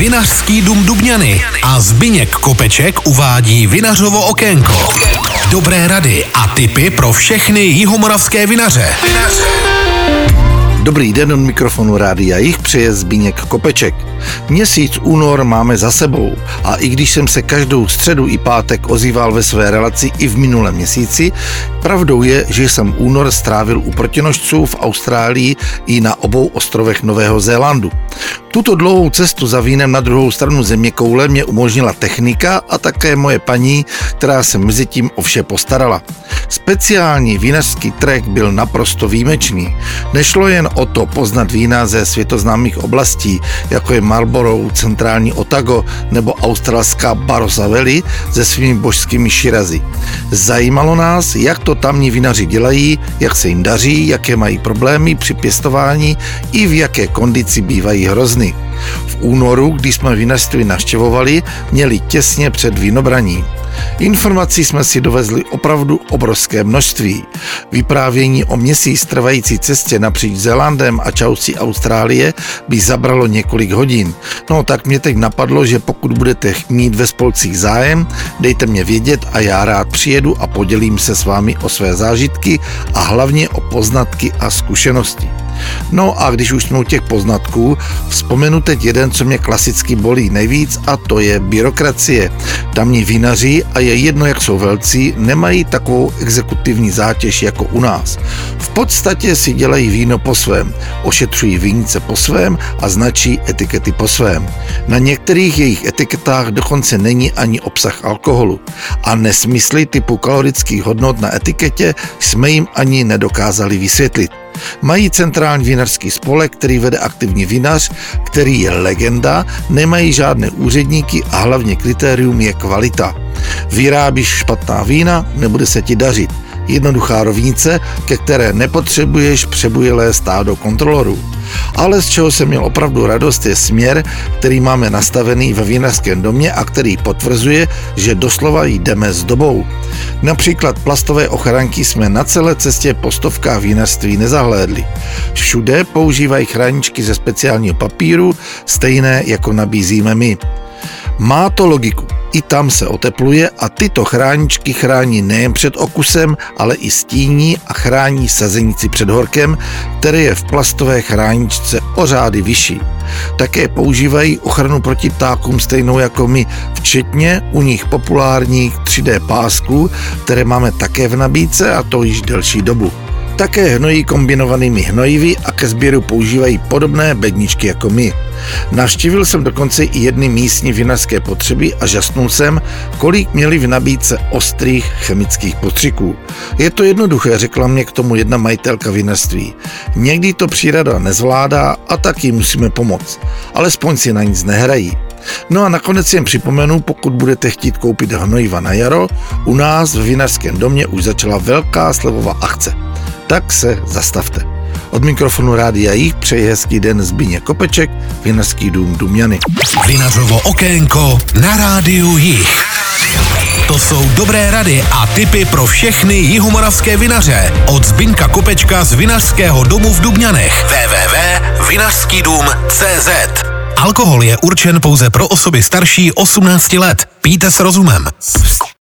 Vinařský dům Dubňany a Zbyněk Kopeček uvádí Vinařovo okénko. Dobré rady a tipy pro všechny jihomoravské vinaře. Dobrý den, od mikrofonu Rádia Jih přeje Zbyněk Kopeček. Měsíc únor máme za sebou a i když jsem se každou středu i pátek ozýval ve své relaci i v minulém měsíci, pravdou je, že jsem únor strávil u protinožců v Austrálii i na obou ostrovech Nového Zélandu. Tuto dlouhou cestu za vínem na druhou stranu zeměkoule mě umožnila technika a také moje paní, která se mezi tím o vše postarala. Speciální vinařský trek byl naprosto výjimečný. Nešlo jen o to poznat vína ze světoznámých oblastí, jako je Marlborough, centrální Otago nebo australská Barossa Valley se svými božskými širazy. Zajímalo nás, jak to tamní vinaři dělají, jak se jim daří, jaké mají problémy při pěstování i v jaké kondici bývají hrozny. V únoru, když jsme vinařství navštěvovali, měli těsně před vínobraním. Informací jsme si dovezli opravdu obrovské množství. Vyprávění o měsíc trvající cestě napříč Zélandem a části Austrálie by zabralo několik hodin. No tak mě teď napadlo, že pokud budete mít ve spolcích zájem, dejte mě vědět a já rád přijedu a podělím se s vámi o své zážitky a hlavně o poznatky a zkušenosti. No a když už jsme u těch poznatků, vzpomenu teď jeden, co mě klasicky bolí nejvíc, a to je byrokracie. Tamní vinaři, a je jedno, jak jsou velcí, nemají takovou exekutivní zátěž jako u nás. V podstatě si dělají víno po svém, ošetřují vinice po svém a značí etikety po svém. Na některých jejich etiketách dokonce není ani obsah alkoholu. A nesmysly typu kalorických hodnot na etiketě jsme jim ani nedokázali vysvětlit. Mají centrální vinařský spolek, který vede aktivní vinař, který je legenda, nemají žádné úředníky a hlavně kritérium je kvalita. Vyrábíš špatná vína, nebude se ti dařit. Jednoduchá rovnice, ke které nepotřebuješ přebujelé stádo kontrolorů. Ale z čeho jsem měl opravdu radost, je směr, který máme nastavený ve vinařském domě a který potvrzuje, že doslova jdeme s dobou. Například plastové ochranky jsme na celé cestě po stovkách vinařství nezahlédli. Všude používají chráničky ze speciálního papíru, stejné jako nabízíme my. Má to logiku. I tam se otepluje a tyto chráničky chrání nejen před okusem, ale i stíní a chrání sazenici před horkem, které je v plastové chráničce o řády vyšší. Také používají ochranu proti ptákům stejnou jako my, včetně u nich populárních 3D pásků, které máme také v nabídce a to již delší dobu. Také hnojí kombinovanými hnojivy a ke sběru používají podobné bedničky jako my. Navštívil jsem dokonce i jedny místní vinařské potřeby a žasnul jsem, kolik měli v nabídce ostrých chemických postřiků. Je to jednoduché, řekla mě k tomu jedna majitelka vinařství. Někdy to příroda nezvládá a taky musíme pomoct. Alespoň si na nic nehrají. No a nakonec jen připomenu, pokud budete chtít koupit hnojiva na jaro, u nás v vinařském domě už začala velká slevová akce. Tak se zastavte. Od mikrofonu Rádia Jih přeje hezký den Zbyněk Kopeček, Vinařský dům Dubňany. Vinařovo okénko na Rádiu Jih. To jsou dobré rady a tipy pro všechny jihomoravské vinaře. Od Zbyňka Kopečka z Vinařského domu v Dubňanech. www.vinařskydům.cz. Alkohol je určen pouze pro osoby starší 18 let. Pijte s rozumem.